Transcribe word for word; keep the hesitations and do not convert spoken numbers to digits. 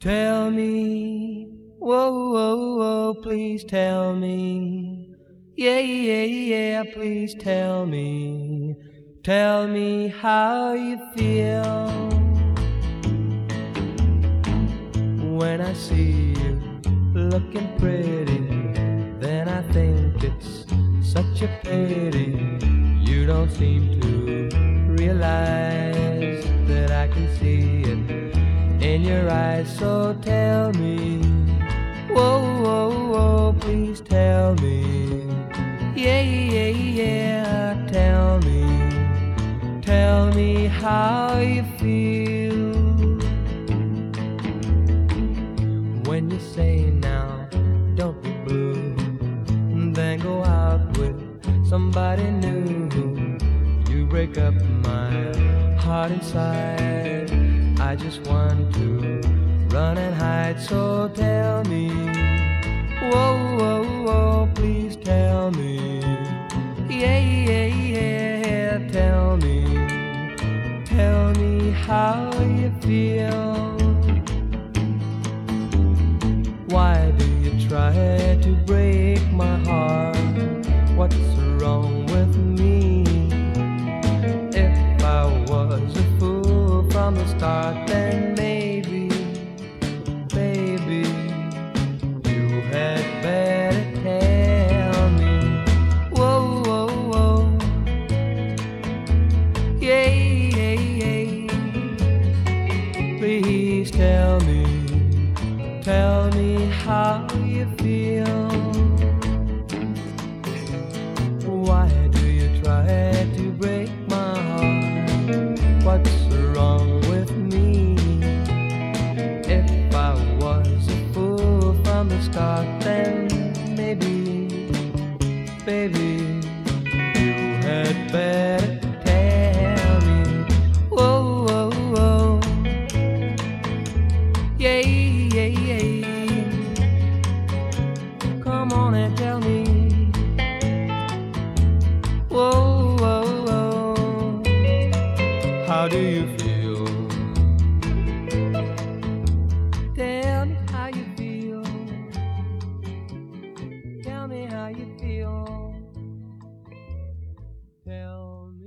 Tell me, whoa, whoa, whoa, please tell me. Yeah, yeah, yeah, please tell me. Tell me how you feel when I see you looking pretty. Then I think it's such a pity you don't seem to realize that I can see it in your eyes. So tell me, whoa, whoa, whoa, please tell me. Yeah, yeah, yeah, tell me. Tell me how you feel when you say now, don't be blue, then go out with somebody new. You break up my heart inside. I just want to run and hide. So tell me, whoa, whoa, whoa, please tell me. Yeah, yeah, yeah, tell me. Tell me how you feel. Why do you try to break my heart? What's wrong with me? If I was a fool from the start, then maybe, baby, you had better tell me. Whoa, whoa, whoa. Yeah, yeah, yeah. Please tell me. Tell me how you feel. Why do you try to break my heart? What's wrong with me? If I was a fool from the start, then maybe, baby, you had better tell me. Whoa, whoa, whoa. Yeah, yeah, yeah. Come on and tell me. Whoa, whoa, whoa. How do you feel? Tell me how you feel. Tell me how you feel. Tell me.